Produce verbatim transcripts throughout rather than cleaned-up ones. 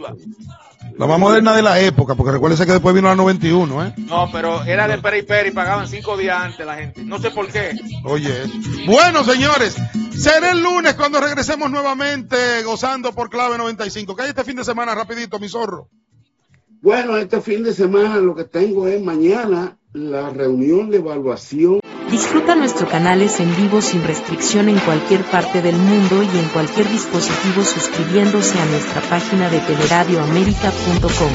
exclusiva. La más moderna de la época, porque recuérdese que después vino la noventa y uno, ¿eh? No, pero era de peri peri, pagaban cinco días antes la gente. No sé por qué. Oye, bueno, señores, será el lunes cuando regresemos nuevamente gozando por Clave noventa y cinco. ¿Qué hay este fin de semana, rapidito, mi zorro? Bueno, este fin de semana lo que tengo es mañana la reunión de evaluación. Disfruta nuestros canales en vivo sin restricción en cualquier parte del mundo y en cualquier dispositivo suscribiéndose a nuestra página de teleradio américa punto com.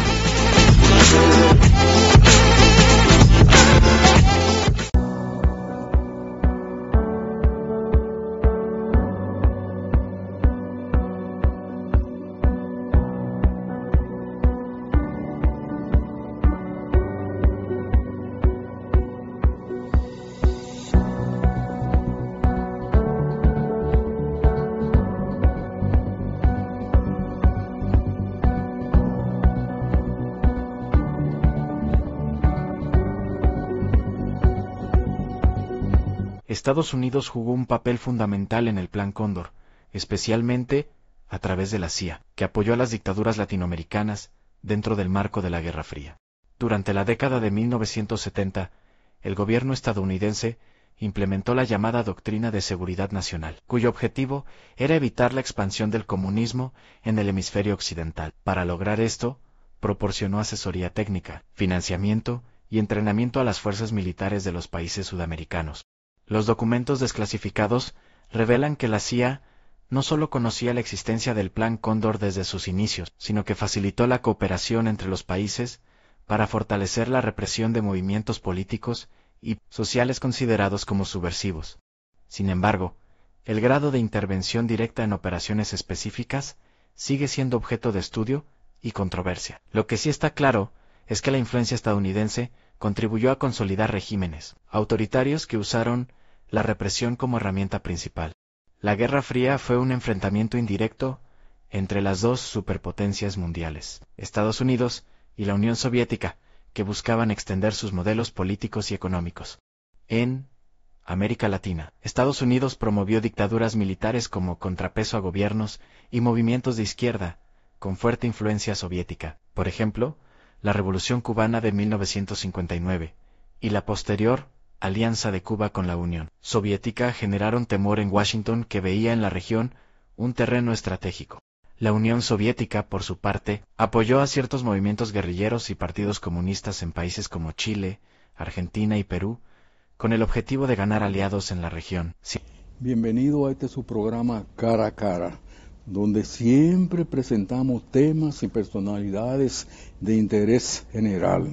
Estados Unidos jugó un papel fundamental en el Plan Cóndor, especialmente a través de la C I A, que apoyó a las dictaduras latinoamericanas dentro del marco de la Guerra Fría. Durante la década de mil novecientos setenta, el gobierno estadounidense implementó la llamada Doctrina de Seguridad Nacional, cuyo objetivo era evitar la expansión del comunismo en el hemisferio occidental. Para lograr esto, proporcionó asesoría técnica, financiamiento y entrenamiento a las fuerzas militares de los países sudamericanos. Los documentos desclasificados revelan que la C I A no solo conocía la existencia del Plan Cóndor desde sus inicios, sino que facilitó la cooperación entre los países para fortalecer la represión de movimientos políticos y sociales considerados como subversivos. Sin embargo, el grado de intervención directa en operaciones específicas sigue siendo objeto de estudio y controversia. Lo que sí está claro es que la influencia estadounidense contribuyó a consolidar regímenes autoritarios que usaron la represión como herramienta principal. La Guerra Fría fue un enfrentamiento indirecto entre las dos superpotencias mundiales, Estados Unidos y la Unión Soviética, que buscaban extender sus modelos políticos y económicos. En América Latina, Estados Unidos promovió dictaduras militares como contrapeso a gobiernos y movimientos de izquierda con fuerte influencia soviética. Por ejemplo, la Revolución Cubana de mil novecientos cincuenta y nueve y la posterior alianza de Cuba con la Unión Soviética generaron temor en Washington, que veía en la región un terreno estratégico. La Unión Soviética, por su parte, apoyó a ciertos movimientos guerrilleros y partidos comunistas en países como Chile, Argentina y Perú, con el objetivo de ganar aliados en la región. Sí. Bienvenido a este su programa Cara a Cara, donde siempre presentamos temas y personalidades de interés general.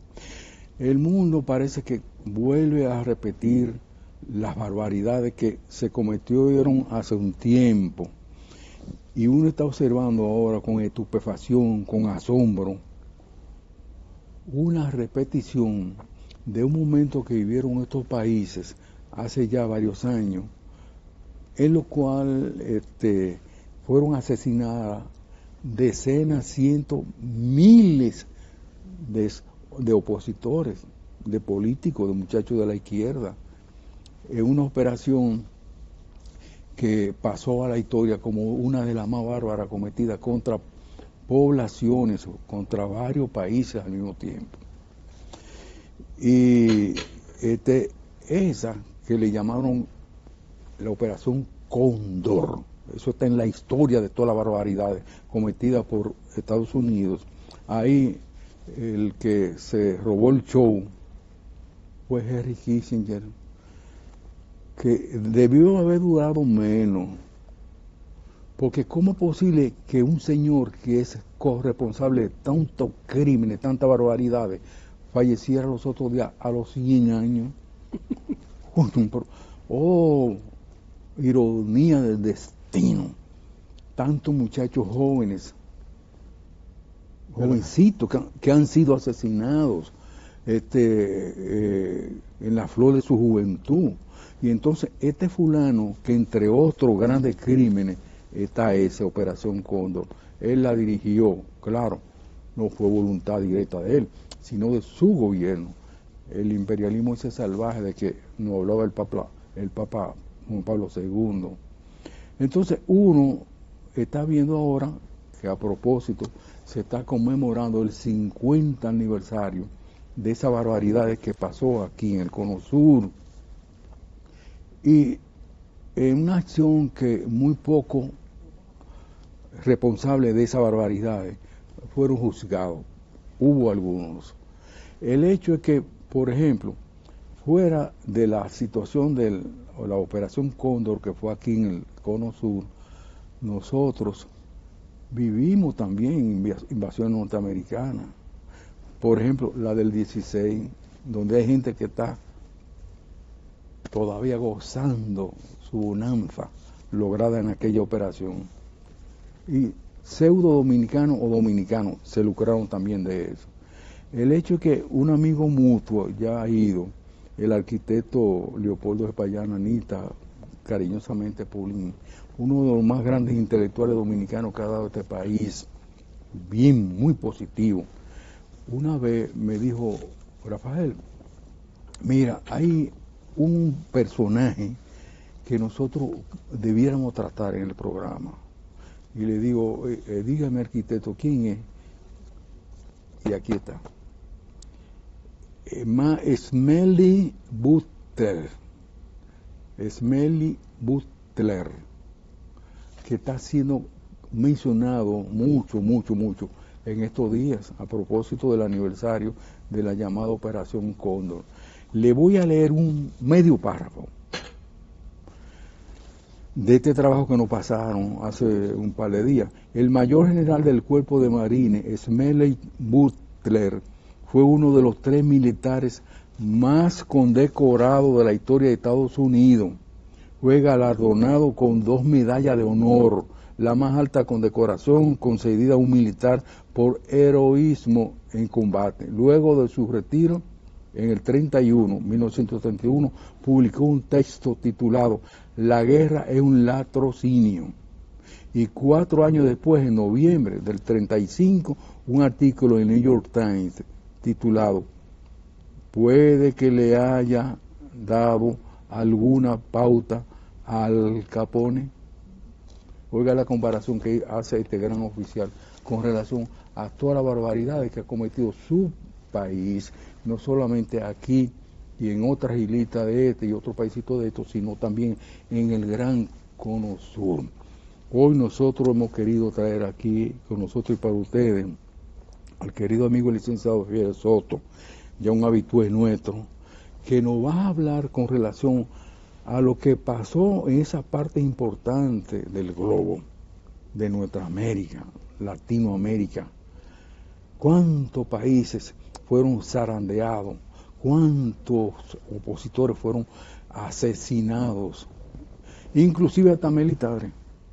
El mundo parece que vuelve a repetir las barbaridades que se cometieron hace un tiempo. Y uno está observando ahora con estupefacción, con asombro, una repetición de un momento que vivieron estos países hace ya varios años, en lo cual este, fueron asesinadas decenas, cientos, miles de, de opositores, de políticos, de muchachos de la izquierda, en una operación que pasó a la historia como una de las más bárbaras cometidas contra poblaciones, contra varios países al mismo tiempo. Y este, esa que le llamaron la Operación Cóndor, eso está en la historia de todas las barbaridades cometidas por Estados Unidos. Ahí el que se robó el show fue Henry Kissinger, que debió haber durado menos, porque ¿cómo es posible que un señor que es corresponsable de tantos crímenes, tantas barbaridades, falleciera los otros días a los cien años? Oh, ironía del destino. Tantos muchachos jóvenes, jovencitos que, que han sido asesinados este, eh, en la flor de su juventud. Y entonces este fulano, que entre otros grandes crímenes está esa Operación Cóndor, él la dirigió, claro, no fue voluntad directa de él, sino de su gobierno. El imperialismo ese salvaje de que nos hablaba el Papa, el Papa Juan Pablo segundo. Entonces uno está viendo ahora que a propósito se está conmemorando el cincuenta aniversario de esa barbaridad que pasó aquí en el Cono Sur. Y en una acción que muy poco responsables de esa barbaridad fueron juzgados. Hubo algunos. El hecho es que, por ejemplo, fuera de la situación de la Operación Cóndor que fue aquí en el Cono Sur, nosotros vivimos también invasión norteamericana. Por ejemplo, la del dieciséis, donde hay gente que está todavía gozando su bonanza lograda en aquella operación. Y pseudo dominicanos o dominicanos se lucraron también de eso. El hecho es que un amigo mutuo ya ha ido, el arquitecto Leopoldo Espaillán Anita, cariñosamente Paulín, uno de los más grandes intelectuales dominicanos que ha dado este país, bien, muy positivo. Una vez me dijo, Rafael, mira, hay un personaje que nosotros debiéramos tratar en el programa. Y le digo, eh, eh, dígame arquitecto, ¿quién es? Y aquí está. Ma Smelly Butler. Smelly Butler, que está siendo mencionado mucho, mucho, mucho en estos días a propósito del aniversario de la llamada Operación Cóndor. Le voy a leer un medio párrafo de este trabajo que nos pasaron hace un par de días. El mayor general del Cuerpo de Marines, Smedley Butler, fue uno de los tres militares más condecorados de la historia de Estados Unidos. Fue galardonado con dos medallas de honor, la más alta condecoración concedida a un militar por heroísmo en combate. Luego de su retiro, en el treinta y uno, mil novecientos treinta y uno, publicó un texto titulado La guerra es un latrocinio. Y cuatro años después, en noviembre del treinta y cinco, un artículo en el New York Times titulado Puede que le haya dado alguna pauta al Capone. Oiga la comparación que hace este gran oficial con relación a todas las barbaridades que ha cometido su país, no solamente aquí y en otras islitas de este y otros paisitos de estos, sino también en el Gran Cono Sur. Hoy nosotros hemos querido traer aquí con nosotros y para ustedes al querido amigo el licenciado Fidel Soto, ya un habitué nuestro, que nos va a hablar con relación a lo que pasó en esa parte importante del globo, de nuestra América, Latinoamérica. ¿Cuántos países fueron zarandeados? ¿Cuántos opositores fueron asesinados? Inclusive hasta militares,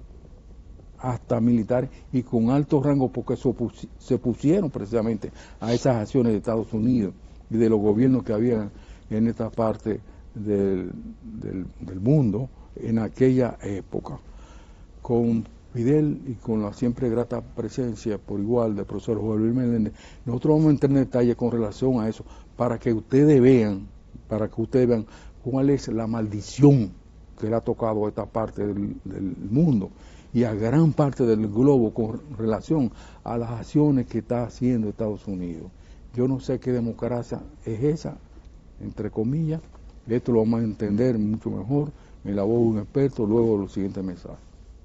hasta militares y con alto rango, porque se pusieron precisamente a esas acciones de Estados Unidos y de los gobiernos que había en esta parte del, del, del mundo en aquella época. Con Fidel y con la siempre grata presencia por igual del profesor Juan Luis Meléndez, nosotros vamos a entrar en detalle con relación a eso, para que ustedes vean, para que ustedes vean cuál es la maldición que le ha tocado a esta parte del, del mundo y a gran parte del globo con relación a las acciones que está haciendo Estados Unidos. Yo no sé qué democracia es esa, entre comillas. Esto lo vamos a entender mucho mejor en la voz de un experto luego de los siguientes mensajes.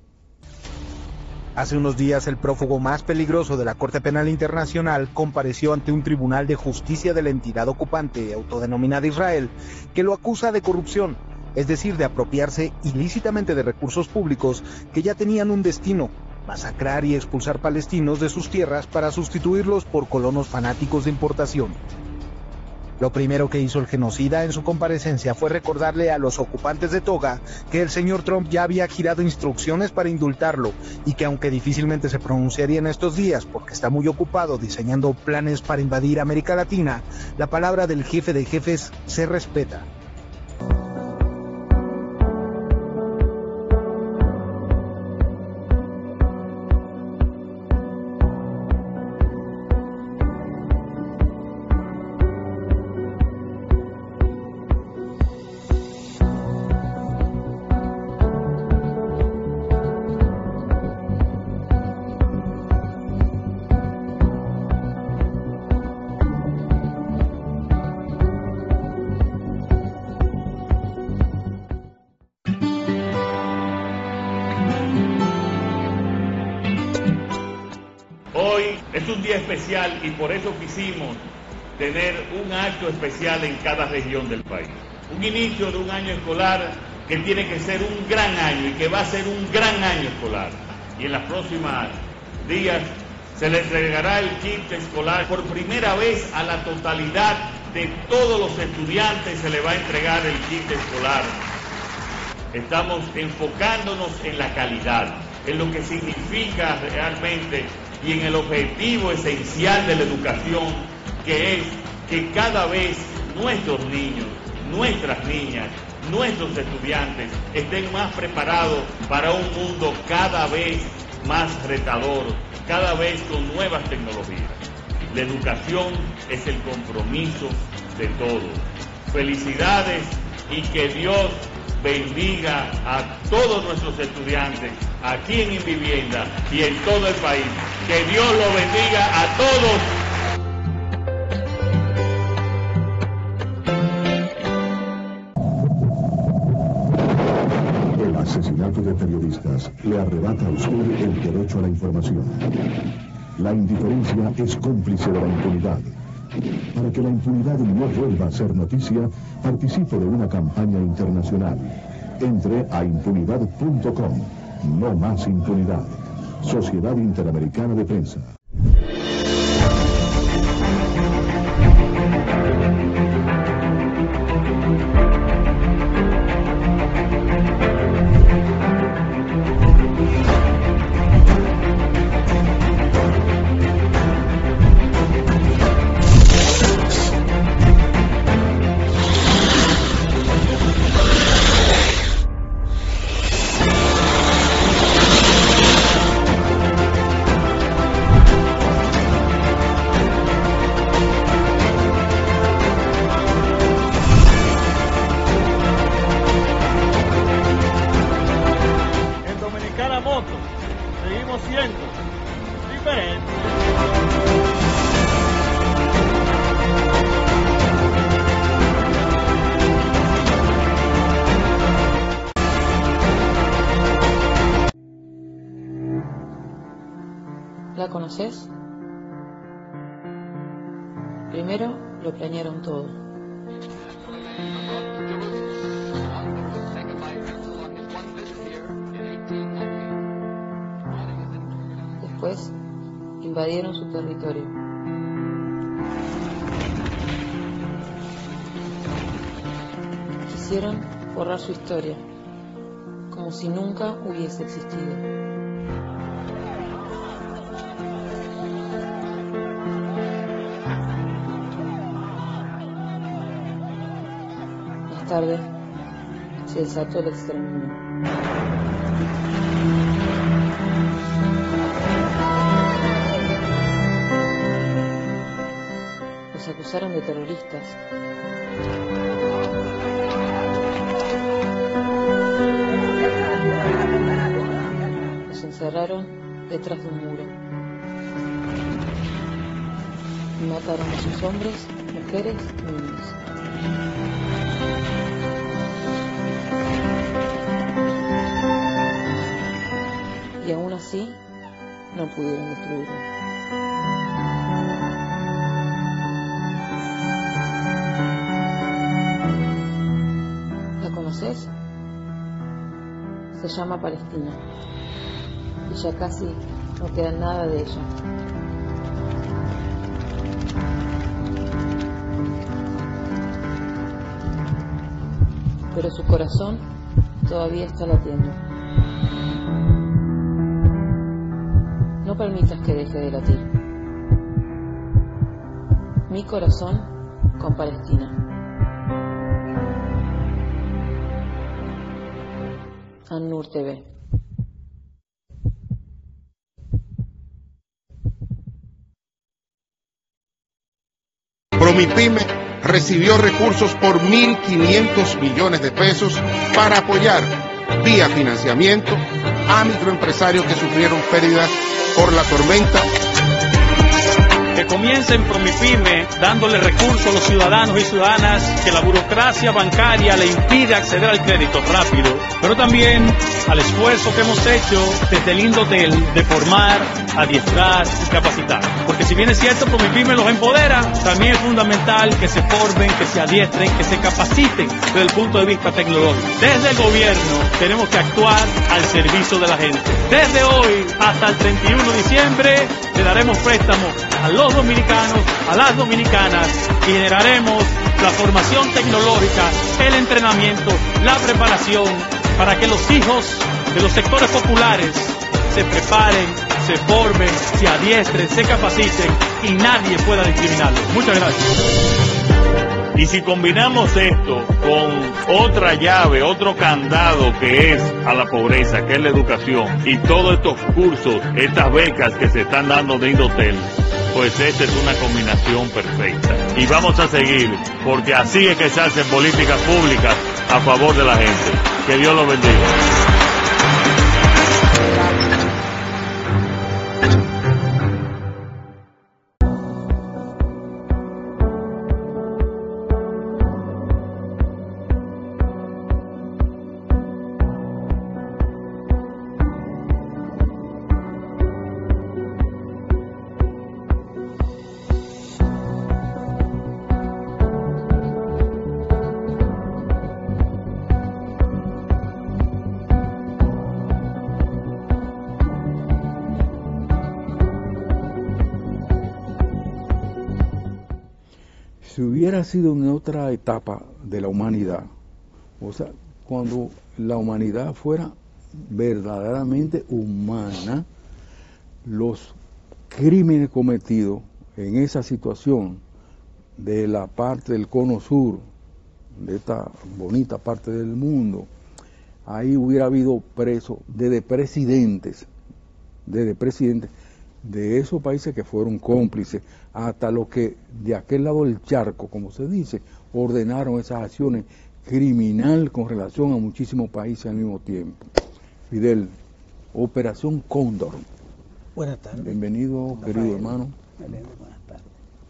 Hace unos días el prófugo más peligroso de la Corte Penal Internacional compareció ante un tribunal de justicia de la entidad ocupante autodenominada Israel, que lo acusa de corrupción, es decir, de apropiarse ilícitamente de recursos públicos que ya tenían un destino: masacrar y expulsar palestinos de sus tierras para sustituirlos por colonos fanáticos de importación. Lo primero que hizo el genocida en su comparecencia fue recordarle a los ocupantes de toga que el señor Trump ya había girado instrucciones para indultarlo y que, aunque difícilmente se pronunciaría en estos días porque está muy ocupado diseñando planes para invadir América Latina, la palabra del jefe de jefes se respeta. Hoy es un día especial y por eso quisimos tener un acto especial en cada región del país. Un inicio de un año escolar que tiene que ser un gran año y que va a ser un gran año escolar. Y en los próximos días se le entregará el kit escolar por primera vez a la totalidad de todos los estudiantes, se le va a entregar el kit escolar. Estamos enfocándonos en la calidad, en lo que significa realmente y en el objetivo esencial de la educación, que es que cada vez nuestros niños, nuestras niñas, nuestros estudiantes estén más preparados para un mundo cada vez más retador, cada vez con nuevas tecnologías. La educación es el compromiso de todos. Felicidades y que Dios bendiga a todos nuestros estudiantes aquí en Invivienda y en todo el país. Que Dios los bendiga a todos. El asesinato de periodistas le arrebata a usted el derecho a la información. La indiferencia es cómplice de la impunidad. Para que la impunidad no vuelva a ser noticia, participe de una campaña internacional. Entre a impunidad punto com. No más impunidad. Sociedad Interamericana de Prensa. Seguimos siendo diferentes. ¿La conoces? Primero lo planearon todo. Después invadieron su territorio. Quisieron borrar su historia, como si nunca hubiese existido. Más tarde se desató el exterminio. Los acusaron de terroristas. Los encerraron detrás de un muro. Y mataron a sus hombres, mujeres y niños. Y aún así, no pudieron destruirlo. ¿La conoces? Se llama Palestina. Y ya casi no queda nada de ella. Pero su corazón todavía está latiendo. No permitas que deje de latir. Mi corazón con Palestina. An-Nur T V. Promipyme recibió recursos por mil quinientos millones de pesos para apoyar vía financiamiento a microempresarios que sufrieron pérdidas por la tormenta. comienza en Promipyme, dándole recursos a los ciudadanos y ciudadanas que la burocracia bancaria le impide acceder al crédito rápido, pero también al esfuerzo que hemos hecho desde el Indotel de formar, adiestrar y capacitar. Porque si bien es cierto, Promipyme los empodera, también es fundamental que se formen, que se adiestren, que se capaciten desde el punto de vista tecnológico. Desde el gobierno tenemos que actuar al servicio de la gente. Desde hoy hasta el treinta y uno de diciembre le daremos préstamos a los dominicanos, a las dominicanas y generaremos la formación tecnológica, el entrenamiento, la preparación para que los hijos de los sectores populares se preparen, se formen, se adiestren, se capaciten y nadie pueda discriminarlos. Muchas gracias. Y si combinamos esto con otra llave, otro candado que es a la pobreza, que es la educación, y todos estos cursos, estas becas que se están dando de Indotel, pues esta es una combinación perfecta. Y vamos a seguir, porque así es que se hacen políticas públicas a favor de la gente. Que Dios los bendiga. Si hubiera sido en otra etapa de la humanidad, o sea, cuando la humanidad fuera verdaderamente humana, los crímenes cometidos en esa situación de la parte del cono sur, de esta bonita parte del mundo, ahí hubiera habido presos desde presidentes, desde presidentes de esos países que fueron cómplices, hasta los que de aquel lado del charco, como se dice, ordenaron esas acciones criminales con relación a muchísimos países al mismo tiempo. Fidel, Operación Cóndor. Buenas tardes. Bienvenido, Rafael, querido hermano. Buenas tardes.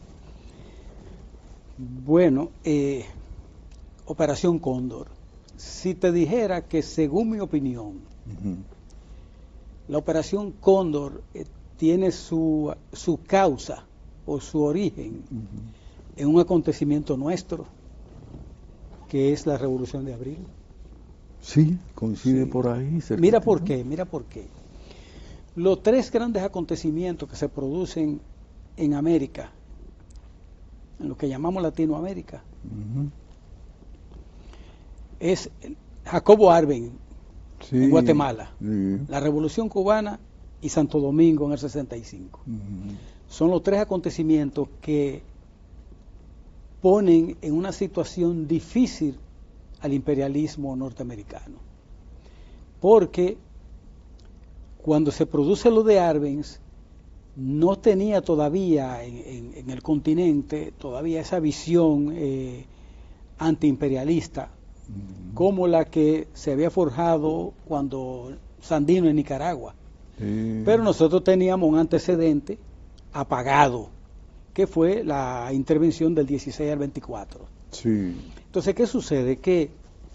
Bueno, eh, Operación Cóndor. Si te dijera que, según mi opinión, uh-huh. la Operación Cóndor eh, tiene su, su causa o su origen uh-huh. en un acontecimiento nuestro, que es la Revolución de Abril. Sí, coincide sí. por ahí. Mira por qué, mira por qué. Los tres grandes acontecimientos que se producen en América, en lo que llamamos Latinoamérica, uh-huh. es Jacobo Arbenz sí. en Guatemala, sí. la Revolución Cubana y Santo Domingo en el sesenta y cinco. Uh-huh. Son los tres acontecimientos que ponen en una situación difícil al imperialismo norteamericano. Porque cuando se produce lo de Arbenz, no tenía todavía en, en, en el continente todavía esa visión eh, antiimperialista uh-huh. como la que se había forjado cuando Sandino en Nicaragua. Sí. Pero nosotros teníamos un antecedente apagado, que fue la intervención del dieciséis al veinticuatro. Sí. Entonces, ¿qué sucede? Que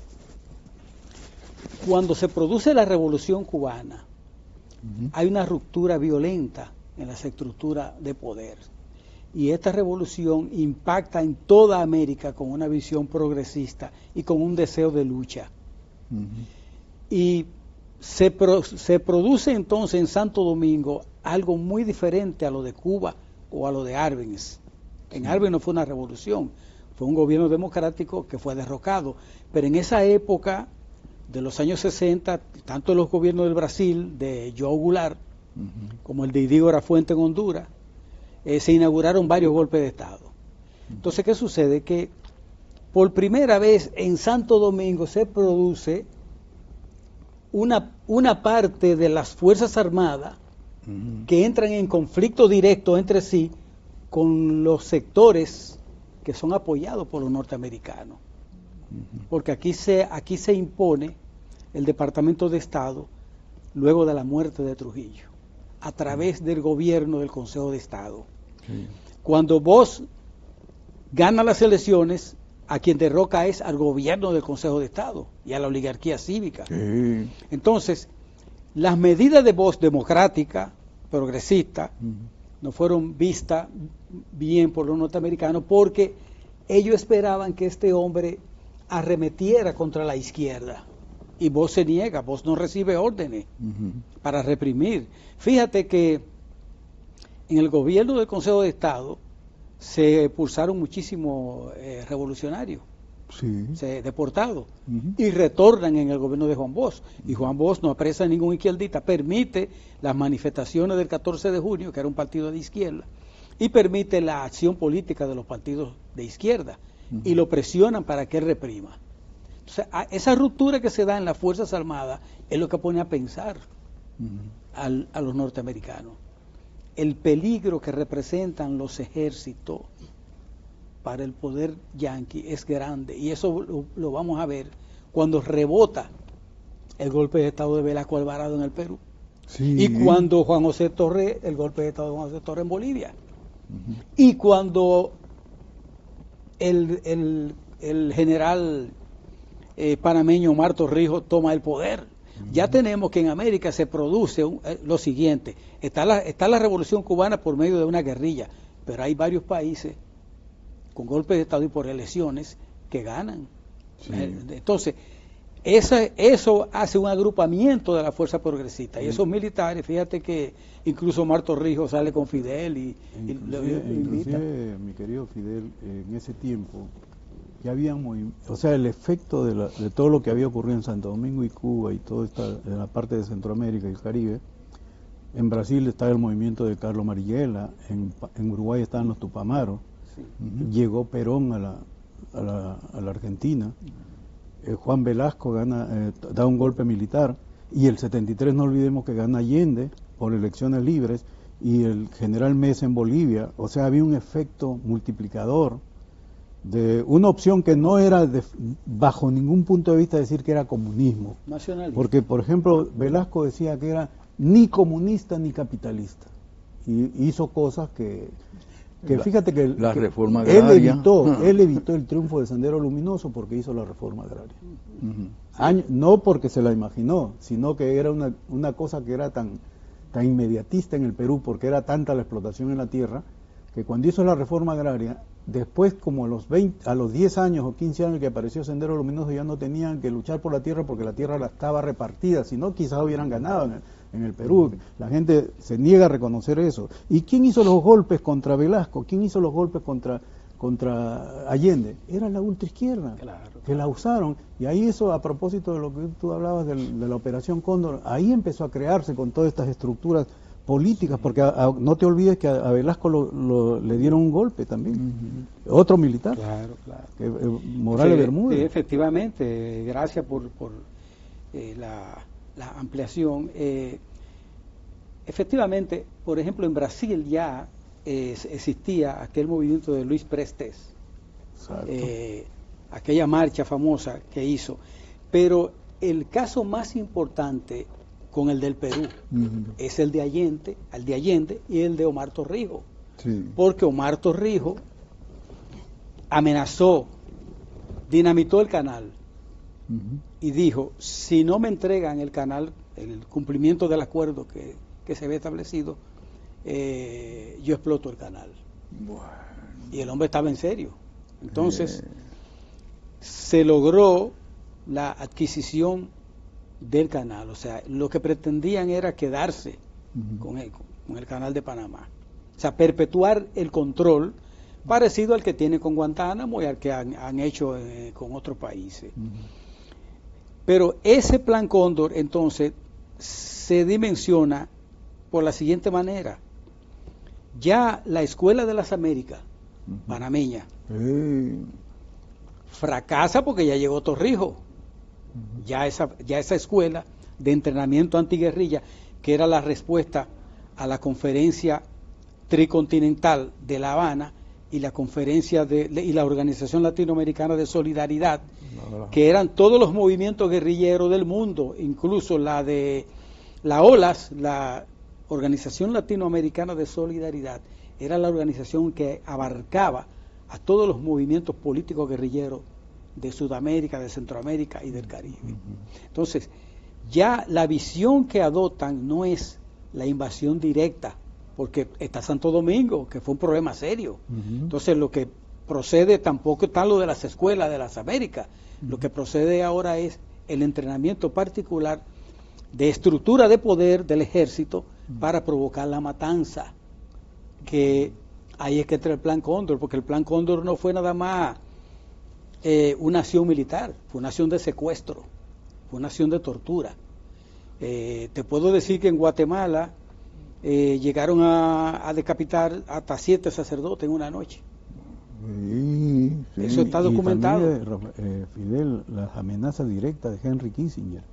cuando se produce la Revolución Cubana, uh-huh. hay una ruptura violenta en las estructuras de poder. Y esta revolución impacta en toda América con una visión progresista y con un deseo de lucha. Uh-huh. Y Se, pro, se produce entonces en Santo Domingo algo muy diferente a lo de Cuba o a lo de Arbenz. En sí. Arbenz no fue una revolución, fue un gobierno democrático que fue derrocado. Pero en esa época de los años sesenta, tanto los gobiernos del Brasil, de João Goulart, uh-huh. como el de Idígora Fuente en Honduras, eh, se inauguraron varios golpes de Estado. Uh-huh. Entonces, ¿qué sucede? Que por primera vez en Santo Domingo se produce Una, una parte de las Fuerzas Armadas uh-huh. que entran en conflicto directo entre sí con los sectores que son apoyados por los norteamericanos. Uh-huh. Porque aquí se, aquí se impone el Departamento de Estado luego de la muerte de Trujillo, a través del gobierno del Consejo de Estado. Sí. Cuando vos ganas las elecciones, a quien derroca es al gobierno del Consejo de Estado y a la oligarquía cívica. Sí. Entonces, las medidas de voz democrática, progresista, uh-huh. no fueron vistas bien por los norteamericanos porque ellos esperaban que este hombre arremetiera contra la izquierda. Y vos se niega, vos no recibe órdenes uh-huh. para reprimir. Fíjate que en el gobierno del Consejo de Estado se expulsaron muchísimos eh, revolucionarios, sí. se deportados, uh-huh. y retornan en el gobierno de Juan Bosch. Y Juan Bosch no apresa a ningún izquierdista, permite las manifestaciones del catorce de junio, que era un partido de izquierda, y permite la acción política de los partidos de izquierda, uh-huh. y lo presionan para que él reprima. Entonces, a esa ruptura que se da en las Fuerzas Armadas es lo que pone a pensar uh-huh. al, a los norteamericanos. El peligro que representan los ejércitos para el poder yanqui es grande, y eso lo, lo vamos a ver cuando rebota el golpe de Estado de Velasco Alvarado en el Perú, sí. y cuando Juan José Torres, el golpe de Estado de Juan José Torres en Bolivia, uh-huh. y cuando el, el, el general eh, panameño Omar Torrijos toma el poder. Ya tenemos que en América se produce un, eh, lo siguiente, está la, está la revolución cubana por medio de una guerrilla, pero hay varios países con golpes de Estado y por elecciones que ganan. Sí. Entonces, esa, eso hace un agrupamiento de la fuerza progresista, sí. y esos militares, fíjate que incluso Omar Torrijos sale con Fidel y, inclusive, y, y, y inclusive mi querido Fidel, en ese tiempo ya había muy, o sea, el efecto de, la, de todo lo que había ocurrido en Santo Domingo y Cuba y toda esta, en la parte de Centroamérica y el Caribe. En Brasil estaba el movimiento de Carlos Marighella, en, en Uruguay estaban los Tupamaros, sí. uh-huh. llegó Perón a la, a la, a la Argentina, uh-huh. eh, Juan Velasco gana, eh, da un golpe militar, y el setenta y tres no olvidemos que gana Allende por elecciones libres, y el general Mesa en Bolivia. O sea, había un efecto multiplicador de una opción que no era de, bajo ningún punto de vista decir que era comunismo, nacionalismo. Porque por ejemplo Velasco decía que era ni comunista ni capitalista, y hizo cosas que, que la, fíjate que, la que reforma él agraria. evitó, uh-huh. él evitó el triunfo de Sendero Luminoso porque hizo la reforma agraria. Uh-huh. Año, no porque se la imaginó, sino que era una, una cosa que era tan, tan inmediatista en el Perú, porque era tanta la explotación en la tierra, que cuando hizo la reforma agraria, después como a los veinte, a los diez años o quince años que apareció Sendero Luminoso, ya no tenían que luchar por la tierra porque la tierra la estaba repartida, si no quizás hubieran ganado en el, en el Perú. La gente se niega a reconocer eso. ¿Y quién hizo los golpes contra Velasco? ¿Quién hizo los golpes contra, contra Allende? Era la ultraizquierda, claro, que claro. la usaron. Y ahí eso, a propósito de lo que tú hablabas de, de la Operación Cóndor, ahí empezó a crearse con todas estas estructuras políticas, porque a, a, no te olvides que a, a Velasco lo, lo, le dieron un golpe también, uh-huh. otro militar, claro, claro. Que, eh, Morales sí, Bermúdez. Sí, efectivamente, gracias por, por eh, la, la ampliación. Eh, efectivamente, por ejemplo, en Brasil ya eh, existía aquel movimiento de Luis Prestes, eh, aquella marcha famosa que hizo, pero el caso más importante con el del Perú, uh-huh. es el de Allende, el de Allende y el de Omar Torrijos, sí. porque Omar Torrijos amenazó, dinamitó el canal uh-huh. y dijo, si no me entregan el canal, el cumplimiento del acuerdo que, que se había establecido, eh, yo exploto el canal. Bueno. Y el hombre estaba en serio. Entonces, eh. se logró la adquisición del canal, o sea, lo que pretendían era quedarse uh-huh. con, el, con el canal de Panamá, o sea, perpetuar el control parecido al que tiene con Guantánamo y al que han, han hecho eh, con otros países. Uh-huh. Pero ese plan Cóndor entonces se dimensiona por la siguiente manera: ya la Escuela de las Américas uh-huh. panameña uh-huh. fracasa porque ya llegó Torrijos. Ya esa, ya esa escuela de entrenamiento antiguerrilla, que era la respuesta a la conferencia tricontinental de La Habana y la conferencia de, y la Organización Latinoamericana de Solidaridad, no, no. que eran todos los movimientos guerrilleros del mundo, incluso la de la O L A S, la Organización Latinoamericana de Solidaridad, era la organización que abarcaba a todos los movimientos políticos guerrilleros de Sudamérica, de Centroamérica y del Caribe. Uh-huh. Entonces, ya la visión que adoptan no es la invasión directa, porque está Santo Domingo, que fue un problema serio. Uh-huh. Entonces, lo que procede tampoco está lo de las escuelas de las Américas. Uh-huh. Lo que procede ahora es el entrenamiento particular de estructura de poder del ejército uh-huh. para provocar la matanza, que ahí es que entra el Plan Cóndor, porque el Plan Cóndor no fue nada más eh, una acción militar, fue una acción de secuestro, fue una acción de tortura. Eh, te puedo decir que en Guatemala eh, llegaron a, a decapitar hasta siete sacerdotes en una noche. Sí, sí. Eso está documentado. Y también, eh, Fidel, las amenazas directas de Henry Kissinger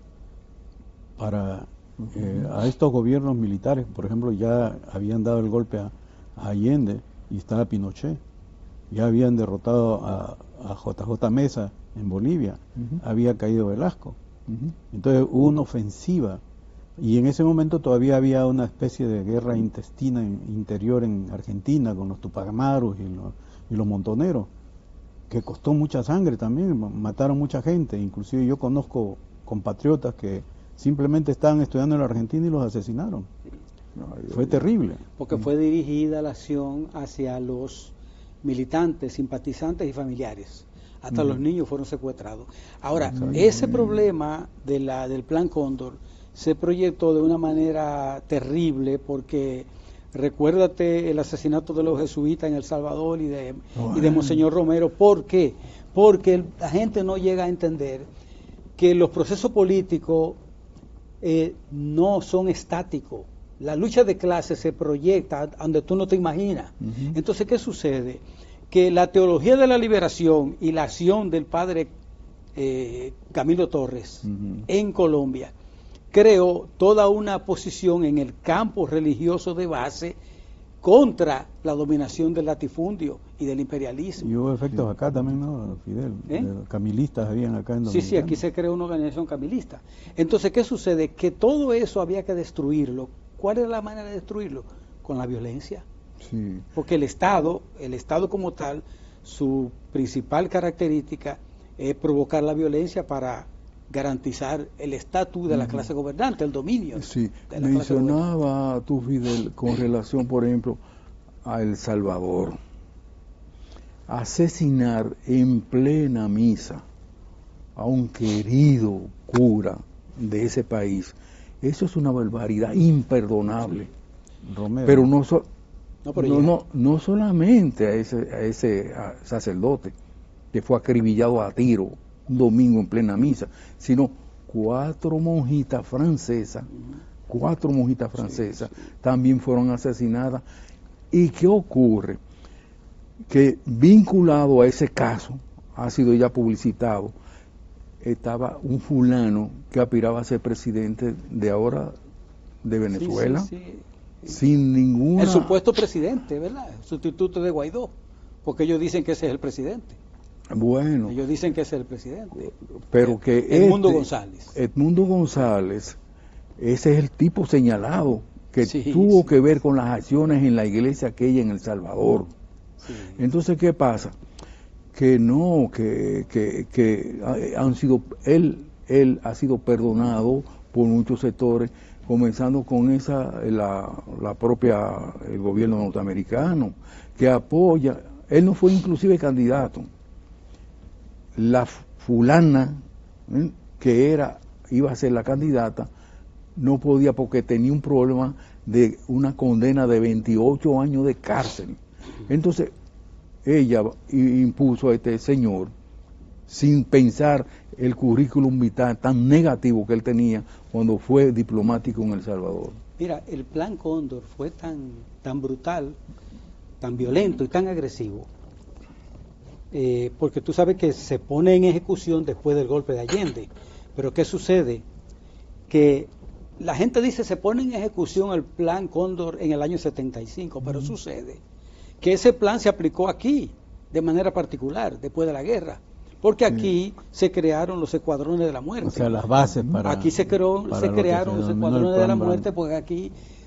para eh, a estos gobiernos militares, por ejemplo, ya habían dado el golpe a, a Allende y estaba Pinochet, ya habían derrotado a, a J J Mesa en Bolivia, uh-huh. había caído Velasco, uh-huh. entonces hubo una ofensiva y en ese momento todavía había una especie de guerra intestina en, interior en Argentina con los Tupac Amaru y los, y los montoneros, que costó mucha sangre también, mataron mucha gente, inclusive yo conozco compatriotas que simplemente estaban estudiando en la Argentina y los asesinaron. Fue terrible. Porque fue dirigida la acción hacia los militantes, simpatizantes y familiares. Hasta mm. los niños fueron secuestrados. Ahora, ese problema de la, del Plan Cóndor se proyectó de una manera terrible porque recuérdate el asesinato de los jesuitas en El Salvador y de, oh, y de Monseñor Romero. ¿Por qué? Porque el, la gente no llega a entender que los procesos políticos eh, no son estáticos. La lucha de clases se proyecta donde tú no te imaginas. Uh-huh. Entonces, ¿qué sucede? Que la teología de la liberación y la acción del padre eh, Camilo Torres uh-huh. en Colombia creó toda una posición en el campo religioso de base contra la dominación del latifundio y del imperialismo. Y hubo efectos acá también, ¿no, Fidel? ¿Eh? Camilistas habían acá en Dominicana. Sí, sí, aquí se creó una organización camilista. Entonces, ¿qué sucede? Que todo eso había que destruirlo. ¿Cuál es la manera de destruirlo? Con la violencia. Sí. Porque el Estado, el Estado como tal, su principal característica es provocar la violencia para garantizar el estatus de la uh-huh. clase gobernante, el dominio. Sí, de la mencionaba tú, Fidel, con relación, por ejemplo, a El Salvador. Asesinar en plena misa a un querido cura de ese país, eso es una barbaridad imperdonable. Romero. Pero no, so, no, pero no, no, no solamente a ese, a ese a sacerdote que fue acribillado a tiro un domingo en plena misa, sino cuatro monjitas francesas, cuatro monjitas francesas sí, sí. también fueron asesinadas. ¿Y qué ocurre? Que vinculado a ese caso, ha sido ya publicitado, estaba un fulano que aspiraba a ser presidente de ahora de Venezuela, sí, sí, sí. sin ninguna... El supuesto presidente, ¿verdad? El sustituto de Guaidó, porque ellos dicen que ese es el presidente. Bueno. Ellos dicen que ese es el presidente. Pero que Edmundo este, González. Edmundo González, ese es el tipo señalado que sí, tuvo sí. que ver con las acciones en la iglesia aquella en El Salvador. Sí. Entonces, ¿qué pasa? Que no, que, que, que han sido, él, él ha sido perdonado por muchos sectores, comenzando con esa, la, la propia, el gobierno norteamericano, que apoya, él no fue inclusive candidato. La fulana ¿eh? que era, iba a ser la candidata, no podía porque tenía un problema de una condena de veintiocho años de cárcel. Entonces, ella impuso a este señor sin pensar el currículum vital tan negativo que él tenía cuando fue diplomático en El Salvador. Mira, el Plan Cóndor fue tan, tan brutal, tan violento y tan agresivo, eh, porque tú sabes que se pone en ejecución después del golpe de Allende. Pero ¿qué sucede? Que la gente dice se pone en ejecución el Plan Cóndor en el año setenta y cinco, pero mm. sucede que ese plan se aplicó aquí de manera particular después de la guerra, porque aquí sí. se crearon los escuadrones de la muerte. O sea, las bases para... Aquí se, creó, se crearon los escuadrones de la muerte porque aquí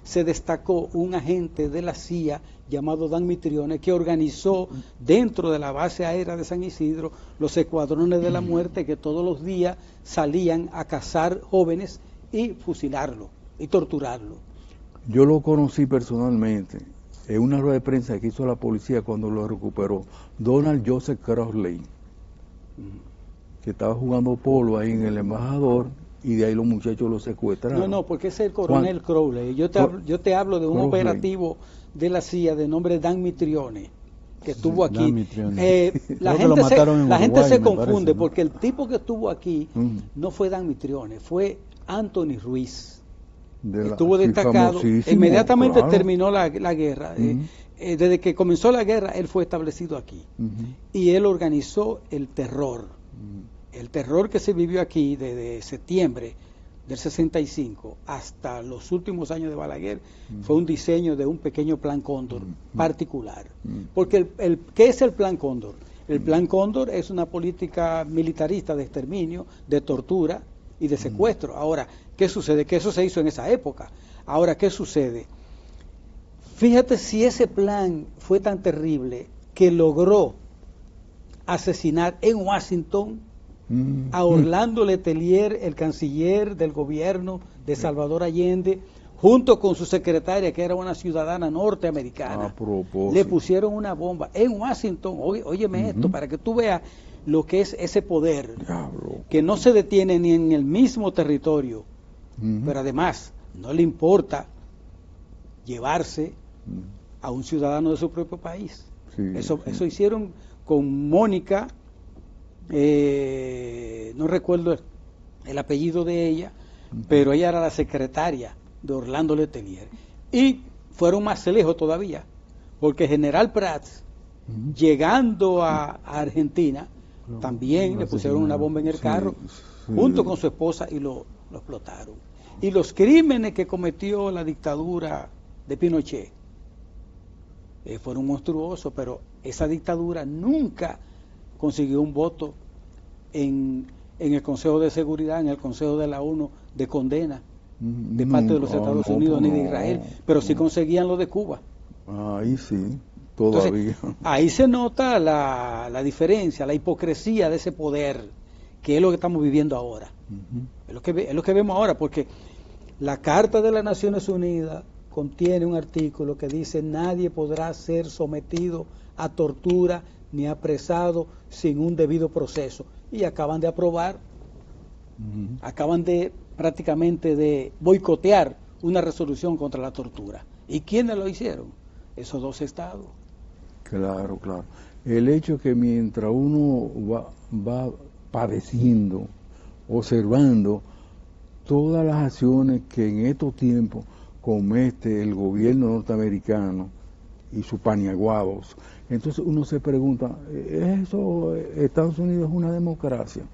se destacó un agente de la C I A llamado Dan Mitrione, que organizó dentro de la base aérea de San Isidro los escuadrones de la muerte que todos los días salían a cazar jóvenes y fusilarlo y torturarlo. Yo lo conocí personalmente en una rueda de prensa que hizo la policía cuando lo recuperó Donald Joseph Crowley, que estaba jugando polo ahí en el Embajador, y de ahí los muchachos lo secuestraron. No, no, porque es el coronel Juan, Crowley. Yo te, hablo, yo te hablo de un Crowley. operativo de la C I A de nombre Dan Mitrione, que estuvo sí, aquí. Eh, la gente se, la Uruguay, gente se confunde, parece, ¿no? Porque el tipo que estuvo aquí mm. no fue Dan Mitrione, fue Anthony Ruiz. De la, estuvo destacado, inmediatamente claro. terminó la, la guerra. Uh-huh. eh, eh, desde que comenzó la guerra, él fue establecido aquí. Uh-huh. Y él organizó el terror. Uh-huh. El terror que se vivió aquí desde septiembre del sesenta y cinco hasta los últimos años de Balaguer uh-huh. fue un diseño de un pequeño plan Cóndor uh-huh. particular. Uh-huh. Porque, el, el, ¿qué es el plan Cóndor? El uh-huh. plan Cóndor es una política militarista de exterminio, de tortura y de secuestro. Uh-huh. Ahora, ¿qué sucede? Que eso se hizo en esa época. Ahora, ¿qué sucede? Fíjate si ese plan fue tan terrible que logró asesinar en Washington mm. a Orlando Letelier, el canciller del gobierno de Salvador Allende, junto con su secretaria, que era una ciudadana norteamericana. A propósito. Le pusieron una bomba en Washington. Oye, óyeme uh-huh. esto, para que tú veas lo que es ese poder, Diablo. Que no se detiene ni en el mismo territorio, uh-huh. pero además no le importa llevarse uh-huh. a un ciudadano de su propio país. Sí, eso, sí. eso hicieron con Mónica, eh, no recuerdo el, el apellido de ella, uh-huh. pero ella era la secretaria de Orlando Letelier. Y fueron más lejos todavía, porque General Prats, uh-huh. llegando a, a Argentina, no, también no le pusieron una bomba en el sí, carro, sí. junto con su esposa, y lo, lo explotaron. Y los crímenes que cometió la dictadura de Pinochet eh, fueron monstruosos, pero esa dictadura nunca consiguió un voto en, en el Consejo de Seguridad, en el Consejo de la ONU, de condena de parte nunca, de los Estados no, Unidos no, ni de Israel, pero sí conseguían lo de Cuba. Ahí sí, todavía. Entonces, ahí se nota la, la diferencia, la hipocresía de ese poder, que es lo que estamos viviendo ahora. Uh-huh. Es lo que, es lo que vemos ahora, porque la Carta de las Naciones Unidas contiene un artículo que dice: nadie podrá ser sometido a tortura ni apresado sin un debido proceso. Y acaban de aprobar, uh-huh. acaban de prácticamente de boicotear una resolución contra la tortura. ¿Y quiénes lo hicieron? Esos dos estados. Claro, claro. El hecho que mientras uno va, va padeciendo, observando todas las acciones que en estos tiempos comete el gobierno norteamericano y sus paniaguados, entonces uno se pregunta, ¿eso Estados Unidos es una democracia?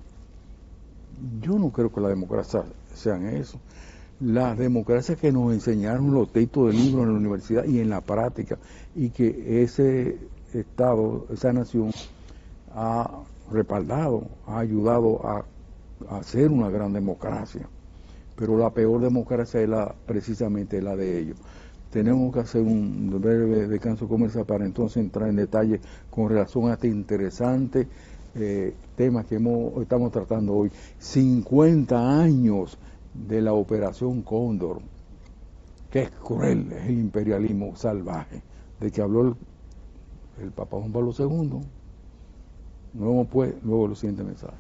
Yo no creo que la democracia sean eso. La democracia que nos enseñaron los textos del libro en la universidad y en la práctica, y que ese Estado, esa nación ha respaldado, ha ayudado a, a hacer una gran democracia. Pero la peor democracia es la, precisamente la de ellos. Tenemos que hacer un breve descanso comercial para entonces entrar en detalle con relación a este interesante eh, tema que hemos, estamos tratando hoy. cincuenta años de la Operación Cóndor. Qué cruel es el imperialismo salvaje de que habló el, el Papa Juan Pablo segundo. Luego, pues, luego lo siguiente mensaje.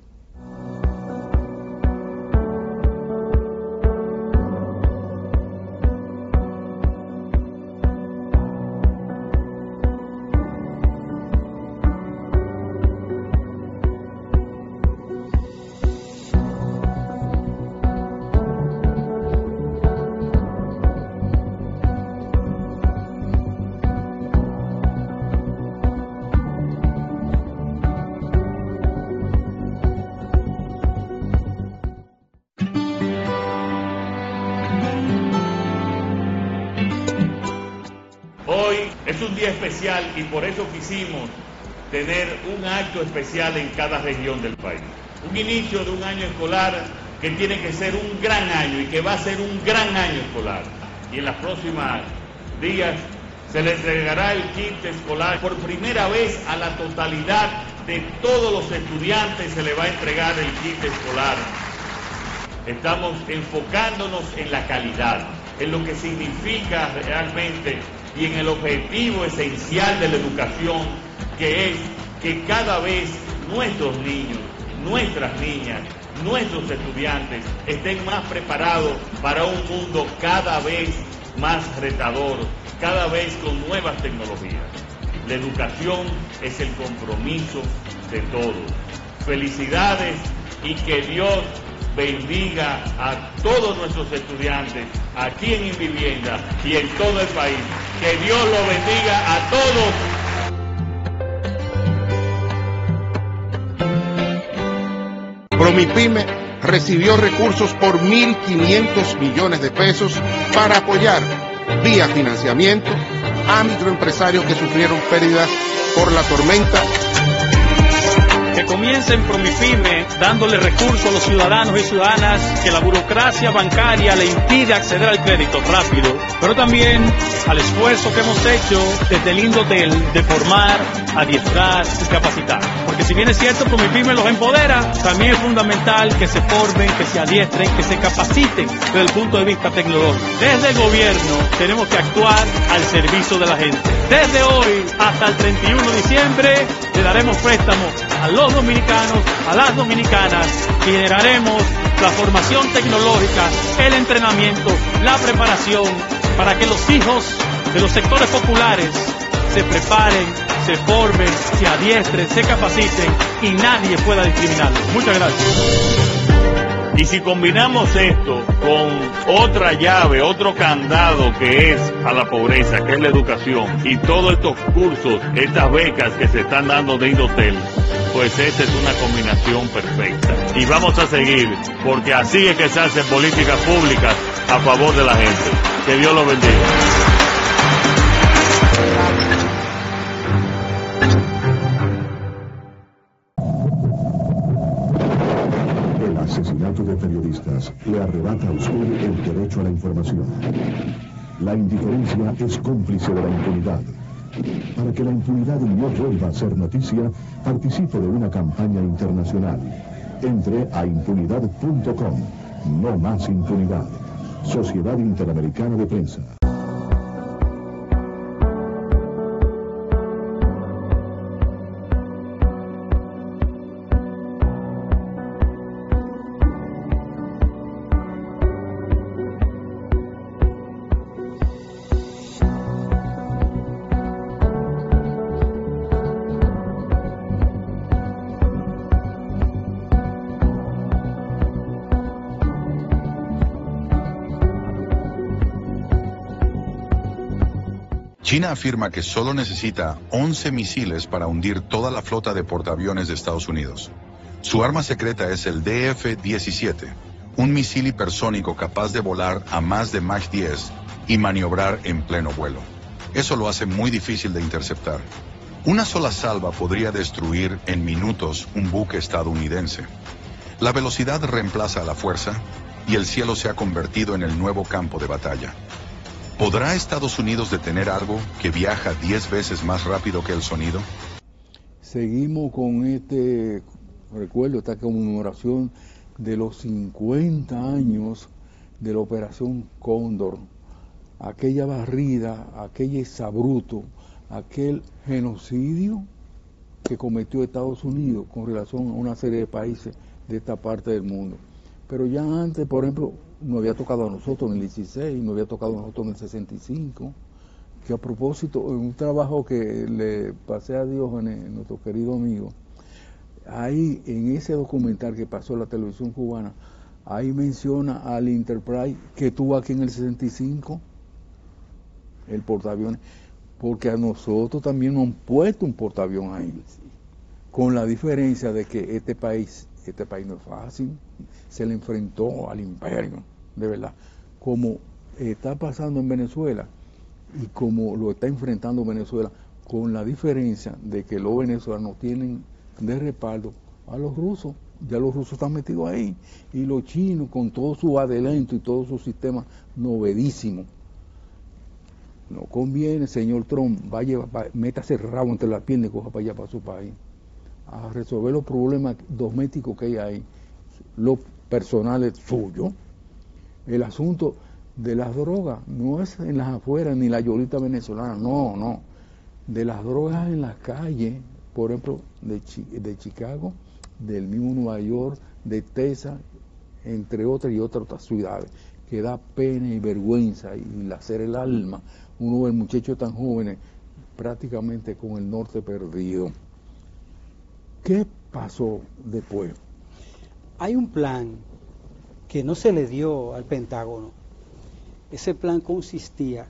Especial, y por eso quisimos tener un acto especial en cada región del país. Un inicio de un año escolar que tiene que ser un gran año y que va a ser un gran año escolar. y en los próximos días se le entregará el kit escolar. Por primera vez a la totalidad de todos los estudiantes se le va a entregar el kit escolar. Estamos enfocándonos en la calidad, en lo que significa realmente y en el objetivo esencial de la educación, que es que cada vez nuestros niños, nuestras niñas, nuestros estudiantes estén más preparados para un mundo cada vez más retador, cada vez con nuevas tecnologías. La educación es el compromiso de todos. Felicidades y que Dios bendiga a todos nuestros estudiantes aquí en Invivienda y en todo el país. Que Dios los bendiga a todos. Promipyme recibió recursos por mil quinientos millones de pesos para apoyar vía financiamiento a microempresarios que sufrieron pérdidas por la tormenta. Que comiencen Promipyme dándole recursos a los ciudadanos y ciudadanas que la burocracia bancaria le impide acceder al crédito rápido, pero también al esfuerzo que hemos hecho desde el Indotel de formar, adiestrar y capacitar. Porque si bien es cierto, Promipyme los empodera, también es fundamental que se formen, que se adiestren, que se capaciten desde el punto de vista tecnológico. Desde el gobierno tenemos que actuar al servicio de la gente. Desde hoy hasta el treinta y uno de diciembre le daremos préstamos a los dominicanos, a las dominicanas, y generaremos la formación tecnológica, el entrenamiento, la preparación para que los hijos de los sectores populares se preparen, se formen, se adiestren, se capaciten y nadie pueda discriminarlos. Muchas gracias. Y si combinamos esto con otra llave, otro candado que es a la pobreza, que es la educación, y todos estos cursos, estas becas que se están dando de Indotel, pues esta es una combinación perfecta. Y vamos a seguir, porque así es que se hacen políticas públicas a favor de la gente. Que Dios los bendiga. El asesinato de periodistas le arrebata a usted el derecho a la información. La indiferencia es cómplice de la impunidad. Para que la impunidad no vuelva a ser noticia, participe de una campaña internacional. Entre a impunidad punto com. No más impunidad. Sociedad Interamericana de Prensa. China afirma que solo necesita once misiles para hundir toda la flota de portaaviones de Estados Unidos. Su arma secreta es el D F diecisiete, un misil hipersónico capaz de volar a más de Mach diez y maniobrar en pleno vuelo. Eso lo hace muy difícil de interceptar. Una sola salva podría destruir en minutos un buque estadounidense. La velocidad reemplaza a la fuerza y el cielo se ha convertido en el nuevo campo de batalla. ¿Podrá Estados Unidos detener algo que viaja diez veces más rápido que el sonido? Seguimos con este, recuerdo, esta conmemoración de los cincuenta años de la Operación Cóndor. Aquella barrida, aquel exabruto, aquel genocidio que cometió Estados Unidos con relación a una serie de países de esta parte del mundo. Pero ya antes, por ejemplo, nos había tocado a nosotros en el dieciséis, nos había tocado a nosotros en el sesenta y cinco, que a propósito, en un trabajo que le pasé a Diógenes, nuestro querido amigo, ahí en ese documental que pasó en la televisión cubana, ahí menciona al Enterprise que tuvo aquí en el sesenta y cinco, el portaaviones, porque a nosotros también nos han puesto un portaavión ahí, con la diferencia de que este país, este país no es fácil, se le enfrentó al imperio, de verdad, como está pasando en Venezuela y como lo está enfrentando Venezuela, con la diferencia de que los venezolanos tienen de respaldo a los rusos, ya los rusos están metidos ahí, y los chinos con todo su adelanto y todo su sistema novedísimo, no conviene, señor Trump, vaya, vaya, métase el rabo entre las piernas y coja para allá, para su país, a resolver los problemas domésticos que hay ahí, los personales suyos. El asunto de las drogas no es en las afueras ni la yolita venezolana, no, no, de las drogas en las calles, por ejemplo, de, Chi de Chicago, del mismo Nueva York, de Texas, entre otras y otras, otras ciudades, que da pena y vergüenza y lacer el alma. Uno ve muchachos tan jóvenes prácticamente con el norte perdido. ¿Qué pasó después? Hay un plan que no se le dio al Pentágono. Ese plan consistía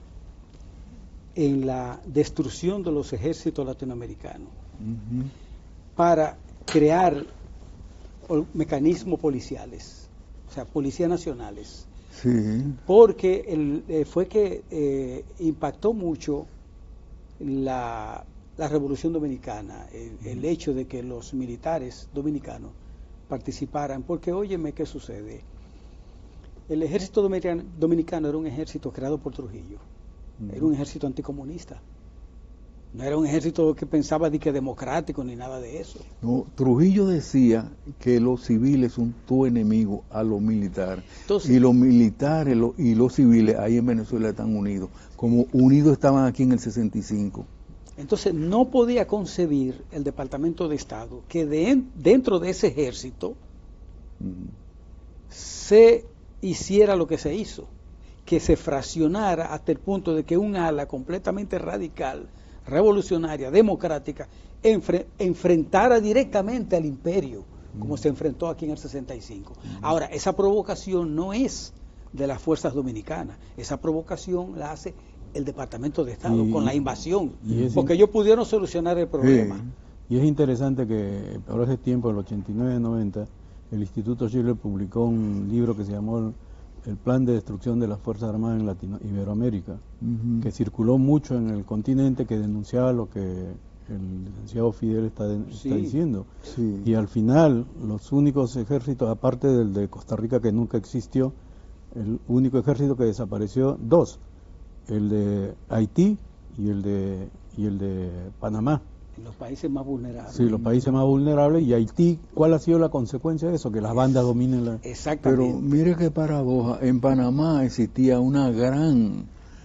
en la destrucción de los ejércitos latinoamericanos uh-huh. para crear mecanismos policiales, o sea, policías nacionales. Sí. Porque el, eh, fue que eh, impactó mucho la, la Revolución Dominicana, el, el hecho de que los militares dominicanos participaran, porque óyeme qué sucede. El ejército dominicano, dominicano era un ejército creado por Trujillo, uh-huh. era un ejército anticomunista. No era un ejército que pensaba de que democrático ni nada de eso. No, Trujillo decía que los civiles son tu enemigo a los militares. Entonces, y los militares lo, y los civiles ahí en Venezuela están unidos, como unidos estaban aquí en el sesenta y cinco. Entonces no podía concebir el Departamento de Estado que de, dentro de ese ejército uh-huh. se hiciera lo que se hizo, que se fraccionara hasta el punto de que un ala completamente radical, revolucionaria, democrática, enfre enfrentara directamente al imperio, como mm. se enfrentó aquí en el sesenta y cinco. Mm. Ahora, esa provocación no es de las fuerzas dominicanas, esa provocación la hace el Departamento de Estado y, con la invasión, porque ellos pudieron solucionar el problema. Sí. Y es interesante que por ese tiempo, en el ochenta y nueve noventa, el Instituto Schiller publicó un libro que se llamó El Plan de Destrucción de las Fuerzas Armadas en Latino Iberoamérica, uh-huh. que circuló mucho en el continente, que denunciaba lo que el licenciado Fidel está, de, sí. está diciendo. Sí. Y al final, los únicos ejércitos, aparte del de Costa Rica que nunca existió, el único ejército que desapareció, dos, el de Haití y el de, y el de Panamá. Los países más vulnerables. Sí, los países más vulnerables. Y Haití, ¿cuál ha sido la consecuencia de eso? Que las bandas dominen la... Exactamente. Pero mire qué paradoja. En Panamá existía una gran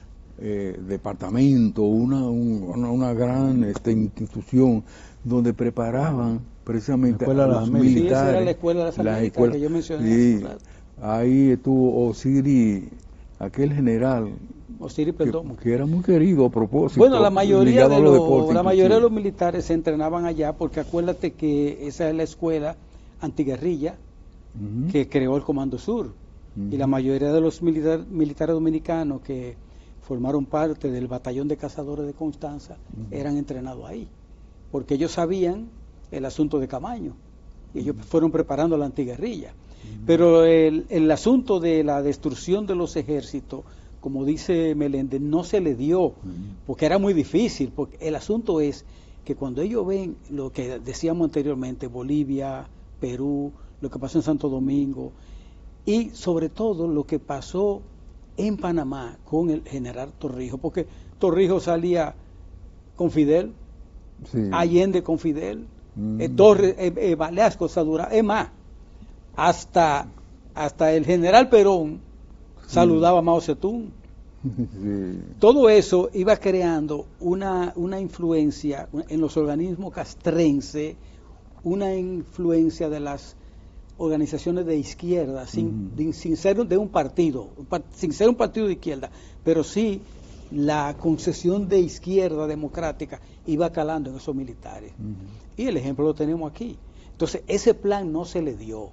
eh, departamento, una, una, una gran este, institución donde preparaban precisamente a los militares. Sí, esa era la escuela de las Américas que yo mencioné. Sí, claro. Ahí estuvo Osiris, aquel general. Osiris Perdomo. Que, que era muy querido a propósito. Bueno, la mayoría, de, los, deportes, la mayoría de los militares se entrenaban allá, porque acuérdate que esa es la escuela antiguerrilla uh-huh. que creó el Comando Sur. Uh-huh. Y la mayoría de los militar, militares dominicanos que formaron parte del batallón de cazadores de Constanza uh-huh. eran entrenados ahí, porque ellos sabían el asunto de Camaño. Y ellos uh-huh. fueron preparando la antiguerrilla. Uh-huh. Pero el, el asunto de la destrucción de los ejércitos, como dice Meléndez, no se le dio, porque era muy difícil, porque el asunto es que cuando ellos ven lo que decíamos anteriormente, Bolivia, Perú, lo que pasó en Santo Domingo, y sobre todo lo que pasó en Panamá con el general Torrijos, porque Torrijos salía con Fidel, sí. Allende con Fidel, mm. eh, Torres, eh, eh, Velasco, Sadura, es más, hasta, hasta el general Perón saludaba a Mao Zedong. Sí. Todo eso iba creando una, una influencia en los organismos castrenses, una influencia de las organizaciones de izquierda, sin, uh-huh. de, sin ser de un partido, sin ser un partido de izquierda, pero sí la concesión de izquierda democrática iba calando en esos militares. Uh-huh. Y el ejemplo lo tenemos aquí. Entonces, ese plan no se le dio,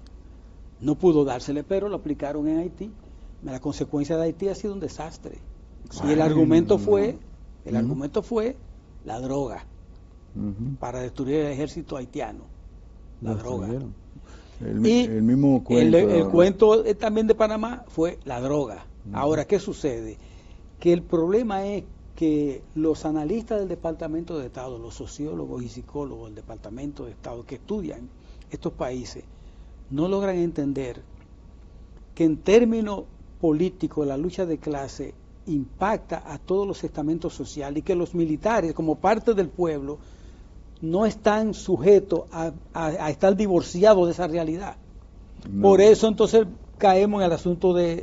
no pudo dársele, pero lo aplicaron en Haití. La consecuencia de Haití ha sido un desastre. Ay, y el argumento no. fue, el uh-huh. argumento fue la droga, uh-huh. para destruir el ejército haitiano, la Lo droga. El, y el mismo cuento. El, el cuento también de Panamá fue la droga. Uh-huh. Ahora, ¿qué sucede? Que el problema es que los analistas del Departamento de Estado, los sociólogos y psicólogos del Departamento de Estado que estudian estos países, no logran entender que en términos políticos la lucha de clase impacta a todos los estamentos sociales y que los militares, como parte del pueblo, no están sujetos a, a, a estar divorciados de esa realidad. No. Por eso entonces caemos en el asunto de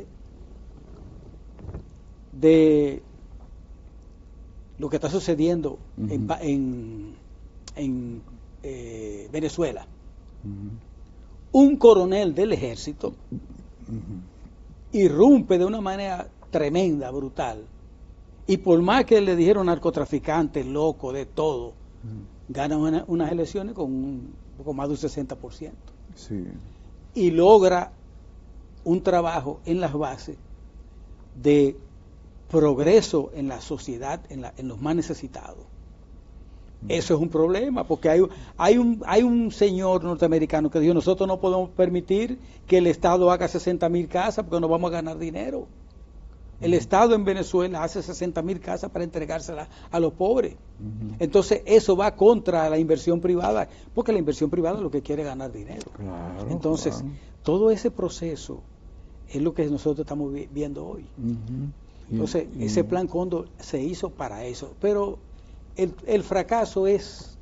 de lo que está sucediendo uh-huh. en, en, en eh, Venezuela. Uh-huh. Un coronel del ejército uh-huh. irrumpe de una manera tremenda, brutal, y por más que le dijeron narcotraficante, loco, de todo, uh-huh. gana una, unas elecciones con un poco más de un sesenta por ciento. Sí. Y logra un trabajo en las bases de progreso en la sociedad, en, la, en los más necesitados. Eso es un problema, porque hay, hay, un, hay un señor norteamericano que dijo, nosotros no podemos permitir que el Estado haga sesenta mil casas porque no vamos a ganar dinero. El uh-huh. Estado en Venezuela hace sesenta mil casas para entregárselas a los pobres. Uh-huh. Entonces eso va contra la inversión privada, porque la inversión privada lo que quiere es ganar dinero. Claro, Entonces, claro. todo ese proceso es lo que nosotros estamos vi- viendo hoy. Uh-huh. Entonces, y, y, ese plan Cóndor se hizo para eso, pero el, el fracaso es,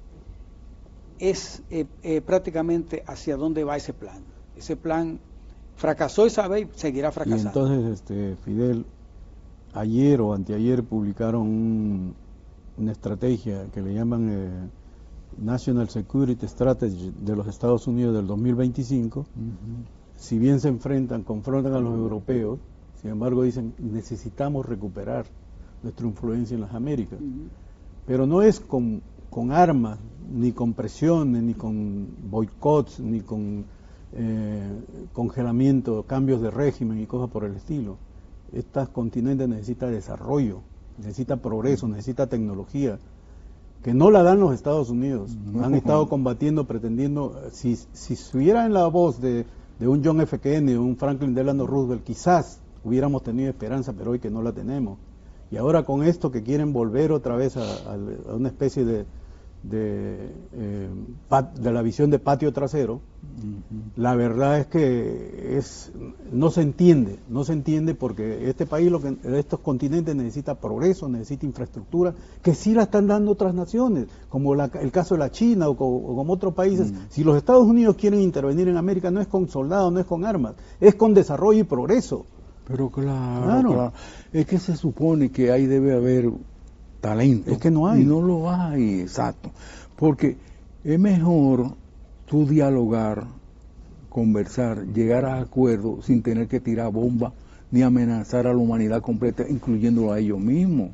es eh, eh, prácticamente hacia dónde va ese plan. Ese plan fracasó esa vez y seguirá fracasando. Y entonces, este, Fidel, ayer o anteayer publicaron un, una estrategia que le llaman eh, National Security Strategy de los Estados Unidos del dos mil veinticinco. Uh-huh. Si bien se enfrentan, confrontan a los europeos, sin embargo dicen, necesitamos recuperar nuestra influencia en las Américas. Uh-huh. Pero no es con, con armas, ni con presiones, ni con boicots, ni con eh, congelamiento, cambios de régimen y cosas por el estilo. Este continente necesita desarrollo, necesita progreso, necesita tecnología, que no la dan los Estados Unidos. No. Han estado combatiendo, pretendiendo, si, si estuviera en la voz de, de un John F. Kennedy, de un Franklin Delano Roosevelt, quizás hubiéramos tenido esperanza, pero hoy que no la tenemos. Y ahora con esto que quieren volver otra vez a, a, a una especie de, de, eh, pat, de la visión de patio trasero, uh-huh. la verdad es que es no se entiende, no se entiende porque este país, lo que estos continentes necesita progreso, necesita infraestructura, que sí la están dando otras naciones, como la, el caso de la China o, o como otros países. Uh-huh. Si los Estados Unidos quieren intervenir en América, no es con soldados, no es con armas, es con desarrollo y progreso. Pero claro, claro, claro, es que se supone que ahí debe haber talento. Es que no hay. Y no lo hay, exacto. Porque es mejor tú dialogar, conversar, llegar a acuerdos sin tener que tirar bombas ni amenazar a la humanidad completa, incluyéndolo a ellos mismos.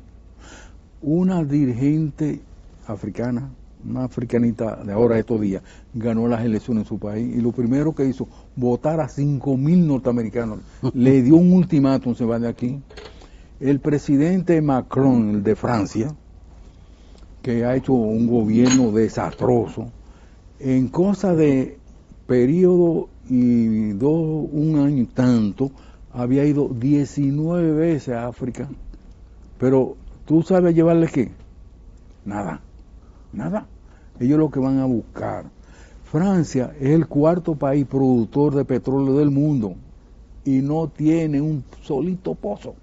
Una dirigente africana, una africanita de ahora de estos días, ganó las elecciones en su país y lo primero que hizo, votar a cinco mil norteamericanos. Le dio un ultimátum, se va de aquí. El presidente Macron, el de Francia, que ha hecho un gobierno desastroso, en cosa de periodo y dos, un año y tanto, había ido diecinueve veces a África. Pero, ¿tú sabes llevarle qué? Nada, nada. Ellos lo que van a buscar. Francia es el cuarto país productor de petróleo del mundo y no tiene un solito pozo.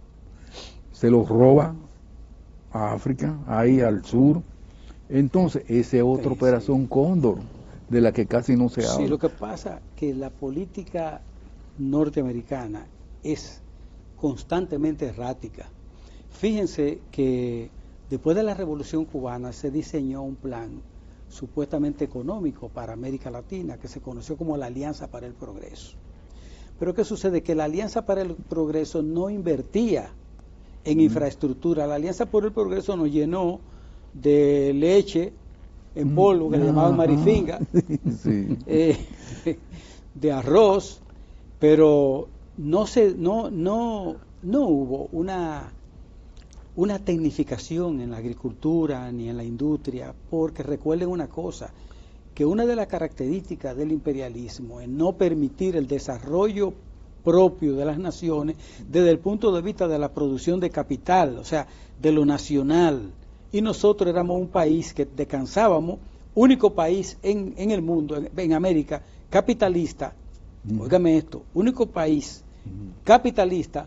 Se los roba a África, ahí al sur. Entonces, esa es otra sí, operación sí. Cóndor, de la que casi no se habla. Sí, lo que pasa es que la política norteamericana es constantemente errática. Fíjense que después de la Revolución Cubana se diseñó un plan supuestamente económico para América Latina, que se conoció como la Alianza para el Progreso. Pero ¿qué sucede? Que la Alianza para el Progreso no invertía en mm. infraestructura. La Alianza por el Progreso nos llenó de leche en polvo, que mm. le llamaban marifinga, sí. eh, de arroz, pero no se, no, no, no hubo una una tecnificación en la agricultura ni en la industria, porque recuerden una cosa, que una de las características del imperialismo es no permitir el desarrollo propio de las naciones desde el punto de vista de la producción de capital, o sea, de lo nacional. Y nosotros éramos un país que descansábamos, único país en, en el mundo, en, en América, capitalista, mm. óigame esto, único país mm. capitalista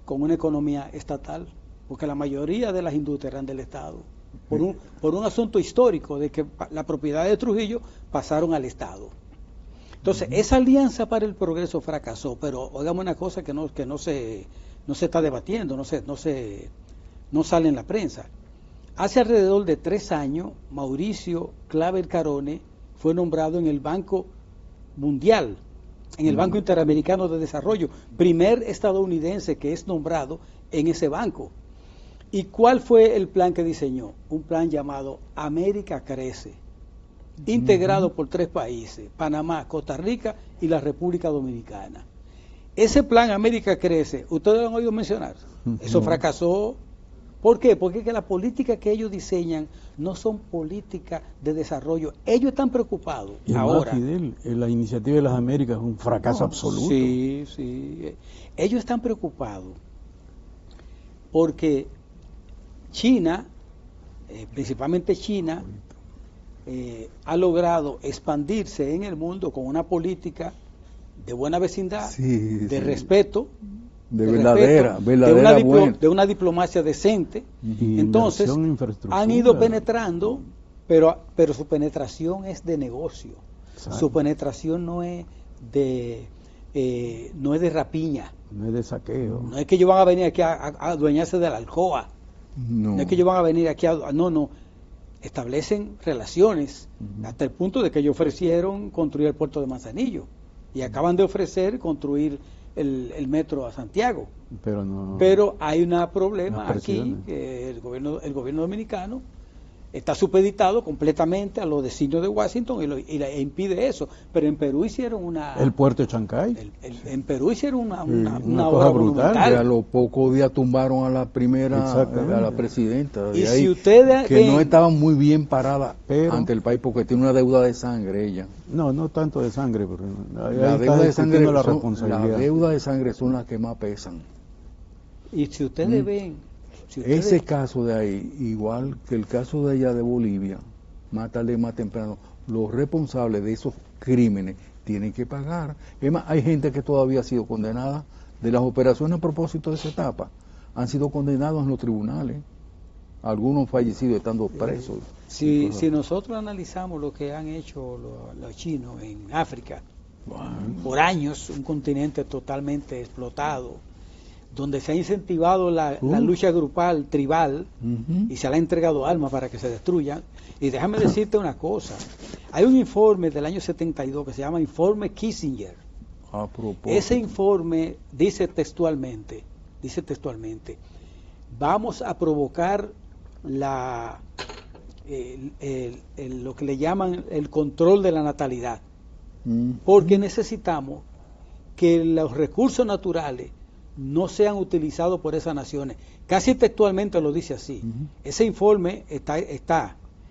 con una economía estatal, porque la mayoría de las industrias eran del Estado, por un, por un asunto histórico de que la propiedad de Trujillo pasaron al Estado. Entonces, uh-huh. esa alianza para el progreso fracasó, pero oigamos una cosa que no, que no se, no se está debatiendo, no se, no se, no sale en la prensa. Hace alrededor de tres años, Mauricio Claver Carone fue nombrado en el Banco Mundial, en el uh-huh. Banco Interamericano de Desarrollo, primer estadounidense que es nombrado en ese banco. ¿Y cuál fue el plan que diseñó? Un plan llamado América Crece, integrado uh-huh. por tres países, Panamá, Costa Rica y la República Dominicana. Ese plan América Crece, ¿ustedes lo han oído mencionar? Uh-huh. Eso fracasó. ¿Por qué? Porque es que la política que ellos diseñan no son políticas de desarrollo. Ellos están preocupados y ahora. Más, Fidel, la iniciativa de las Américas es un fracaso no, absoluto. Sí, sí. Ellos están preocupados porque China, eh, principalmente China, eh, ha logrado expandirse en el mundo con una política de buena vecindad, sí, de sí. respeto, de, de verdadera, respeto, verdadera de, una diplo, de una diplomacia decente. Y entonces han ido penetrando, pero, pero su penetración es de negocio. Exacto. Su penetración no es de eh, no es de rapiña, no es de saqueo, no es que ellos van a venir aquí a, a, a adueñarse de la Alcoa. No. no es que ellos van a venir aquí a... No, no. Establecen relaciones uh-huh. hasta el punto de que ellos ofrecieron construir el puerto de Manzanillo y acaban de ofrecer construir el, el metro a Santiago. Pero no. Pero hay un problema aquí, que el gobierno, el gobierno dominicano está supeditado completamente a los designios de Washington y, lo, y la, e impide eso. Pero en Perú hicieron una... El puerto de Chancay. El, el, en Perú hicieron una, una, sí, una, una obra brutal. Y a los pocos días tumbaron a la primera, a la presidenta. Y ahí, si ustedes que ven, no estaba muy bien parada pero, ante el país porque tiene una deuda de sangre ella. No, no tanto de sangre. Porque ahí la, ahí deuda de sangre la, son, responsabilidad. la deuda de sangre son las que más pesan. Y si ustedes mm. ven... Si ustedes... Ese caso de ahí, igual que el caso de allá de Bolivia, más tarde más temprano, los responsables de esos crímenes tienen que pagar. Es más, hay gente que todavía ha sido condenada de las operaciones a propósito de esa etapa, han sido condenados en los tribunales, algunos fallecidos estando presos. Si, si nosotros analizamos lo que han hecho los, los chinos en África, bueno. por años, un continente totalmente explotado, donde se ha incentivado la, uh. la lucha grupal, tribal, uh-huh. y se le ha entregado armas para que se destruyan. Y déjame decirte una cosa, hay un informe del año setenta y dos que se llama Informe Kissinger. A propósito. Ese informe dice textualmente, dice textualmente, vamos a provocar la el, el, el, lo que le llaman el control de la natalidad, uh-huh. porque necesitamos que los recursos naturales no sean utilizados por esas naciones. Casi textualmente lo dice así. Uh-huh. Ese informe está, está.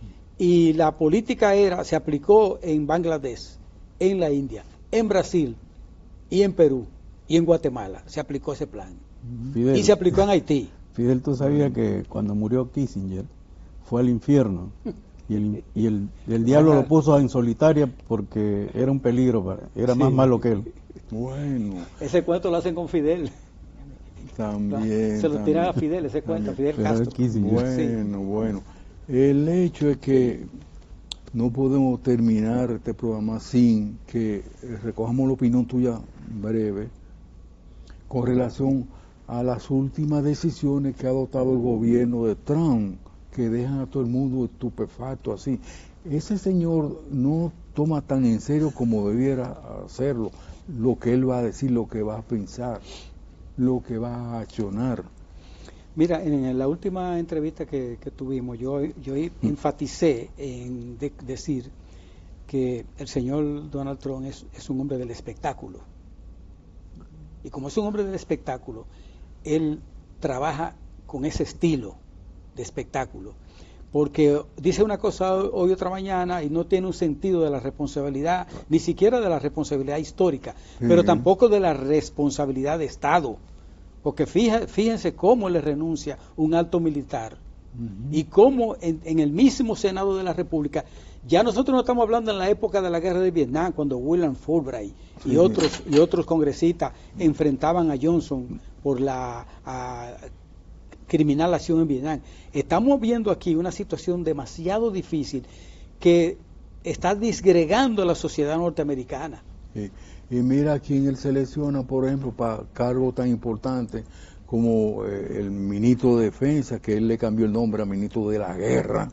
Y la política era, se aplicó en Bangladesh, en la India, en Brasil y en Perú y en Guatemala. Se aplicó ese plan. Fidel, y se aplicó en Haití. Fidel, tú sabías que cuando murió Kissinger fue al infierno y el, y el, el diablo lo puso en solitaria porque era un peligro, para, era sí. más malo que él. Bueno. Ese cuento lo hacen con Fidel. También. Se lo tiran a Fidel, ese cuento, a Fidel Castro. Bueno, sí. bueno. El hecho es que no podemos terminar este programa sin que recojamos la opinión tuya breve con relación a las últimas decisiones que ha adoptado el gobierno de Trump, que dejan a todo el mundo estupefacto así. Ese señor no toma tan en serio como debiera hacerlo, lo que él va a decir, lo que va a pensar, lo que va a accionar. Mira, en la última entrevista que, que tuvimos, yo, yo enfaticé en de, decir que el señor Donald Trump es, es un hombre del espectáculo. Y como es un hombre del espectáculo, él trabaja con ese estilo de espectáculo. Porque dice una cosa hoy otra mañana y no tiene un sentido de la responsabilidad, ni siquiera de la responsabilidad histórica, sí. pero tampoco de la responsabilidad de Estado. Porque fíjense, fíjense cómo le renuncia un alto militar uh-huh. y cómo en, en el mismo Senado de la República, ya nosotros no estamos hablando en la época de la guerra de Vietnam, cuando William Fulbright sí. y otros y otros congresistas enfrentaban a Johnson por la a, criminal acción en Vietnam. Estamos viendo aquí una situación demasiado difícil que está disgregando a la sociedad norteamericana. Sí. Y mira quién él selecciona, por ejemplo, para cargos tan importantes como eh, el ministro de Defensa, que él le cambió el nombre a ministro de la Guerra.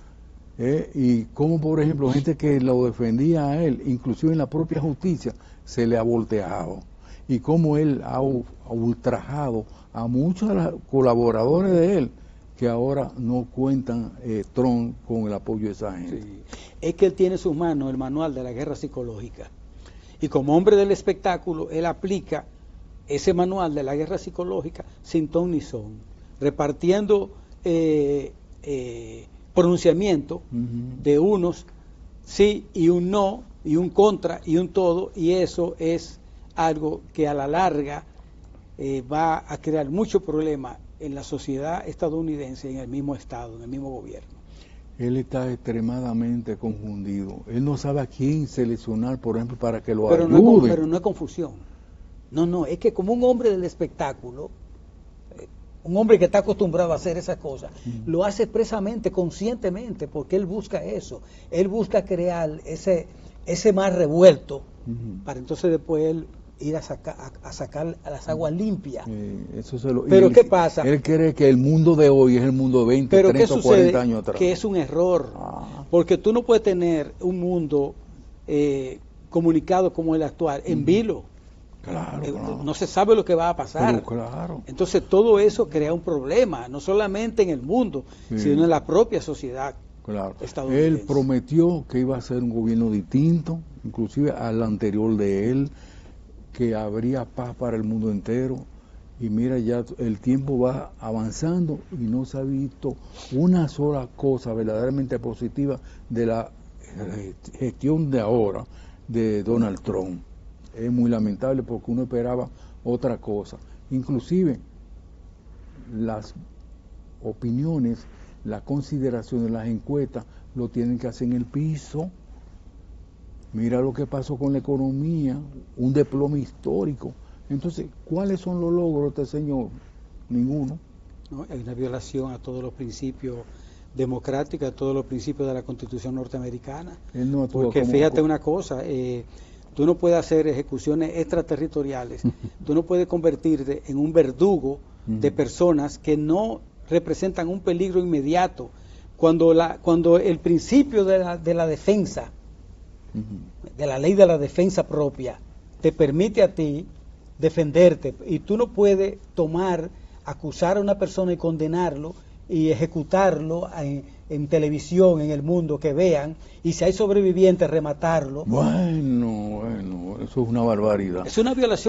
Eh, y como, por ejemplo, gente que lo defendía a él, inclusive en la propia justicia, se le ha volteado. Y como él ha, ha ultrajado a muchos de los colaboradores de él, que ahora no cuentan eh, Trump con el apoyo de esa gente. Sí. Es que él tiene en sus manos el manual de la guerra psicológica. Y como hombre del espectáculo, él aplica ese manual de la guerra psicológica sin ton ni son, repartiendo eh, eh, pronunciamiento uh-huh. de unos sí y un no, y un contra y un todo, y eso es algo que a la larga eh, va a crear mucho problema en la sociedad estadounidense, en el mismo estado, en el mismo gobierno. Él está extremadamente confundido. Él no sabe a quién seleccionar, por ejemplo, para que lo pero ayude. No es, pero no es confusión. No, no, es que como un hombre del espectáculo, eh, un hombre que está acostumbrado a hacer esas cosas, uh-huh. lo hace expresamente, conscientemente, porque él busca eso. Él busca crear ese, ese mar revuelto, uh-huh. para entonces después él ir a, saca, a, a sacar a las aguas limpias. Eh, eso se lo, pero él, ¿qué pasa? Él cree que el mundo de hoy es el mundo de veinte, pero treinta o cuarenta años atrás. Que es un error, ah. porque tú no puedes tener un mundo eh, comunicado como el actual, en mm. vilo. Claro, eh, claro. No se sabe lo que va a pasar. Pero claro. Entonces todo eso crea un problema, no solamente en el mundo, sí. sino en la propia sociedad. Claro. Estadounidense. Él prometió que iba a ser un gobierno distinto, inclusive al anterior de él, que habría paz para el mundo entero, y mira, ya el tiempo va avanzando y no se ha visto una sola cosa verdaderamente positiva de la gestión de ahora de Donald Trump. Es muy lamentable porque uno esperaba otra cosa. Inclusive las opiniones, las consideraciones, las encuestas lo tienen que hacer en el piso. Mira lo que pasó con la economía, un desplome histórico. Entonces, ¿cuáles son los logros de este señor? Ninguno. No, hay una violación a todos los principios democráticos, a todos los principios de la Constitución norteamericana. Él no Porque como, fíjate como... una cosa, eh, tú no puedes hacer ejecuciones extraterritoriales, tú no puedes convertirte en un verdugo de personas que no representan un peligro inmediato. Cuando, la, cuando el principio de la, de la defensa, de la ley de la defensa propia, te permite a ti defenderte, y tú no puedes tomar, acusar a una persona y condenarlo y ejecutarlo en, en televisión, en el mundo, que vean, y si hay sobrevivientes, rematarlo. Bueno, bueno, eso es una barbaridad. Es una violación